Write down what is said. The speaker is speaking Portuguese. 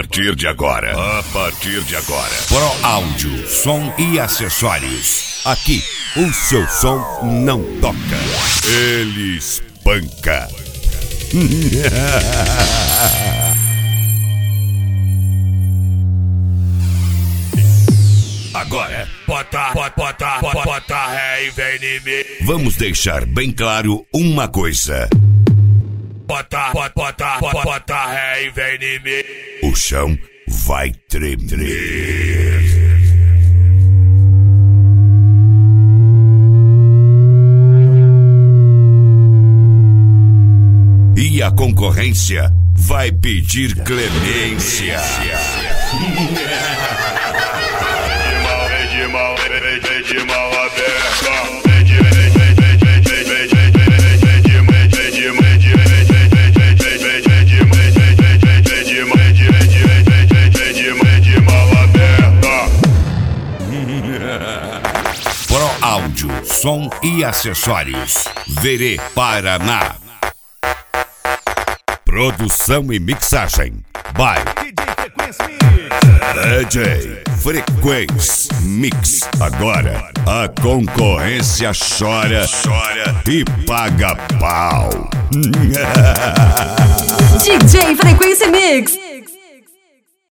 partir de agora. Pro Áudio, som e acessórios. Aqui, o seu som não toca. Ele espanca. Agora, bota ré e vem em mim. Vamos deixar bem claro uma coisa. Bota ré e vem em mim. O chão vai tremer. E a concorrência vai pedir clemência. De mal aberta. Pro Áudio, som e acessórios. Verê Paraná. Produção e mixagem by DJ Frequência Mix. Agora a concorrência chora e paga pau. DJ Frequência Mix.